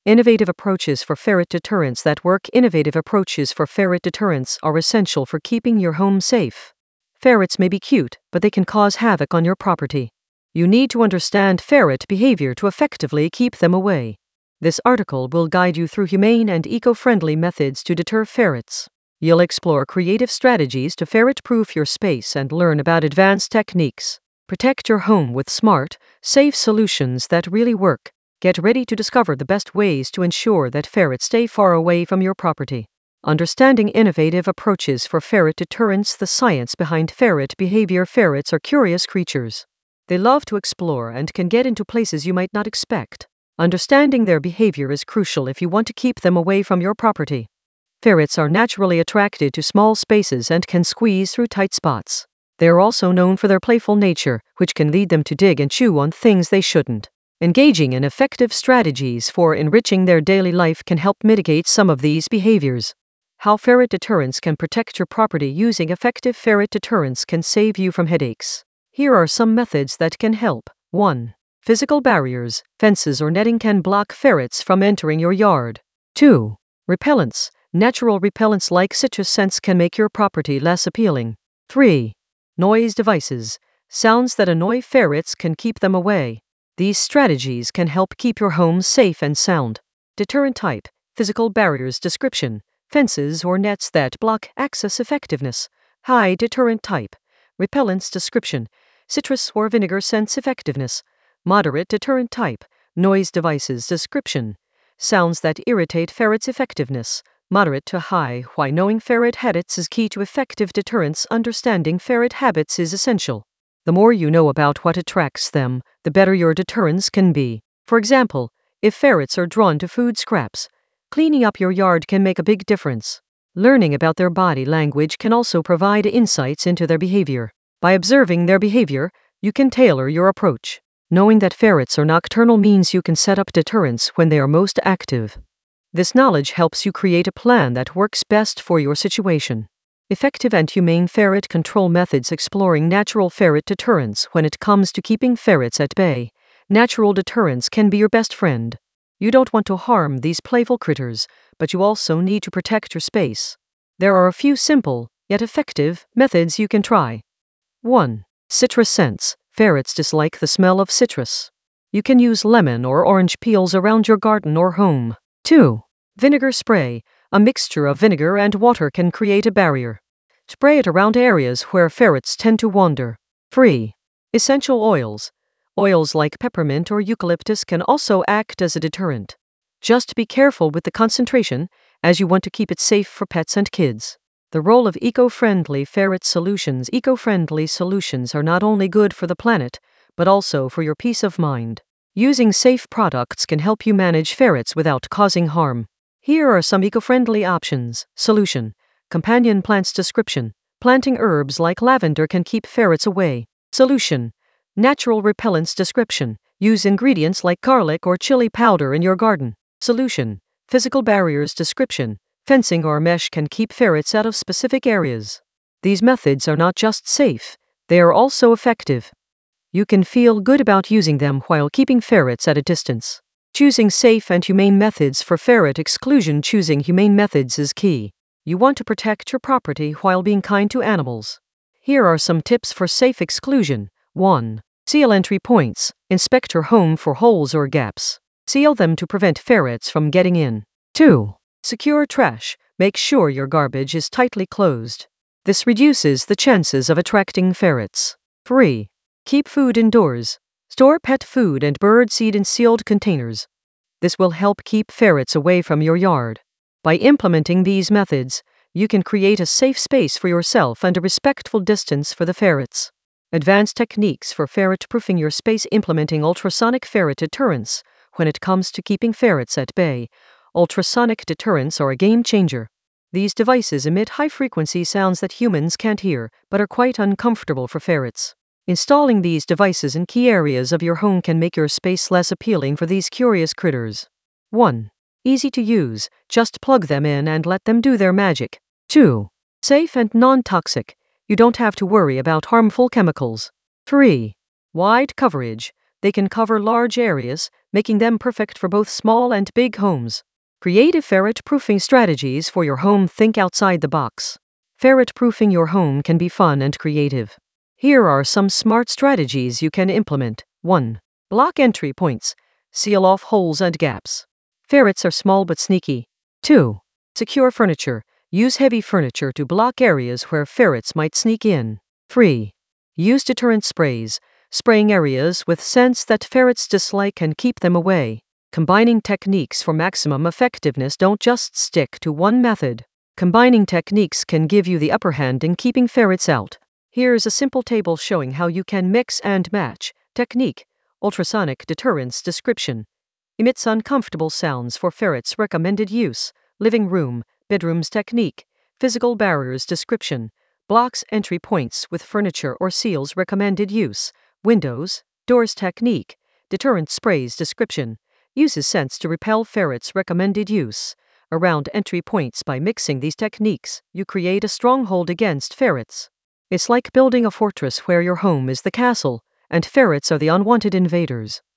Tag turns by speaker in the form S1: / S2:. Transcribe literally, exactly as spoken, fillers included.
S1: Innovative approaches for ferret deterrence that work. Innovative approaches for ferret deterrence are essential for keeping your home safe. Ferrets may be cute, but they can cause havoc on your property. You need to understand ferret behavior to effectively keep them away. This article will guide you through humane and eco-friendly methods to deter ferrets. You'll explore creative strategies to ferret-proof your space and learn about advanced techniques. Protect your home with smart, safe solutions that really work. Get ready to discover the best ways to ensure that ferrets stay far away from your property. Understanding innovative approaches for ferret deterrence. The science behind ferret behavior. Ferrets are curious creatures. They love to explore and can get into places you might not expect. Understanding their behavior is crucial if you want to keep them away from your property. Ferrets are naturally attracted to small spaces and can squeeze through tight spots. They are also known for their playful nature, which can lead them to dig and chew on things they shouldn't. Engaging in effective strategies for enriching their daily life can help mitigate some of these behaviors. How ferret deterrence can protect your property. Using effective ferret deterrence can save you from headaches. Here are some methods that can help. one. Physical barriers. Fences or netting can block ferrets from entering your yard. two. Repellents. Natural repellents like citrus scents can make your property less appealing. three. Noise devices. Sounds that annoy ferrets can keep them away. These strategies can help keep your home safe and sound. Deterrent type. Physical barriers. Description. Fences or nets that block access. Effectiveness. High deterrent type. Repellents. Description. Citrus or vinegar scents. Effectiveness. Moderate deterrent type. Noise devices. Description. Sounds that irritate ferrets. Effectiveness. Moderate to high. Why knowing ferret habits is key to effective deterrence. Understanding ferret habits is essential. The more you know about what attracts them, the better your deterrence can be. For example, if ferrets are drawn to food scraps, cleaning up your yard can make a big difference. Learning about their body language can also provide insights into their behavior. By observing their behavior, you can tailor your approach. Knowing that ferrets are nocturnal means you can set up deterrence when they are most active. This knowledge helps you create a plan that works best for your situation. Effective and humane ferret control methods. Exploring natural ferret deterrence. When it comes to keeping ferrets at bay, natural deterrence can be your best friend. You don't want to harm these playful critters, but you also need to protect your space. There are a few simple, yet effective, methods you can try. one. Citrus scents. Ferrets dislike the smell of citrus. You can use lemon or orange peels around your garden or home. two. Vinegar spray. A mixture of vinegar and water can create a barrier. Spray it around areas where ferrets tend to wander. three. Essential oils. Oils like peppermint or eucalyptus can also act as a deterrent. Just be careful with the concentration, as you want to keep it safe for pets and kids. The role of eco-friendly ferret solutions. Eco-friendly solutions are not only good for the planet, but also for your peace of mind. Using safe products can help you manage ferrets without causing harm. Here are some eco-friendly options. Solution. Companion plants. Description. Planting herbs like lavender can keep ferrets away. Solution. Natural repellents. Description. Use ingredients like garlic or chili powder in your garden. Solution. Physical barriers. Description. Fencing or mesh can keep ferrets out of specific areas. These methods are not just safe, they are also effective. You can feel good about using them while keeping ferrets at a distance. Choosing safe and humane methods for ferret exclusion. Choosing humane methods is key. You want to protect your property while being kind to animals. Here are some tips for safe exclusion. one. Seal entry points. Inspect your home for holes or gaps. Seal them to prevent ferrets from getting in. two. Secure trash. Make sure your garbage is tightly closed. This reduces the chances of attracting ferrets. three. Keep food indoors. Store pet food and bird seed in sealed containers. This will help keep ferrets away from your yard. By implementing these methods, you can create a safe space for yourself and a respectful distance for the ferrets. Advanced techniques for ferret-proofing your space. Implementing ultrasonic ferret deterrence. When it comes to keeping ferrets at bay, ultrasonic deterrents are a game changer. These devices emit high-frequency sounds that humans can't hear, but are quite uncomfortable for ferrets. Installing these devices in key areas of your home can make your space less appealing for these curious critters. one. Easy to use, just plug them in and let them do their magic. two. Safe and non-toxic, you don't have to worry about harmful chemicals. three. Wide coverage. They can cover large areas, making them perfect for both small and big homes. Creative ferret proofing strategies for your home. Think outside the box. Ferret proofing your home can be fun and creative. Here are some smart strategies you can implement. one. Block entry points. Seal off holes and gaps. Ferrets are small but sneaky. two. Secure furniture. Use heavy furniture to block areas where ferrets might sneak in. three. Use deterrent sprays, spraying areas with scents that ferrets dislike and keep them away. Combining techniques for maximum effectiveness. Don't just stick to one method. Combining techniques can give you the upper hand in keeping ferrets out. Here's a simple table showing how you can mix and match. Technique: ultrasonic deterrence. Description: emits uncomfortable sounds for ferrets. Recommended use: living room, bedrooms. Technique: physical barriers. Description: blocks entry points with furniture or seals. Recommended use: windows, doors. Technique: deterrent sprays. Description: uses scents to repel ferrets. Recommended use: around entry points. By mixing these techniques, you create a stronghold against ferrets. It's like building a fortress where your home is the castle, and ferrets are the unwanted invaders.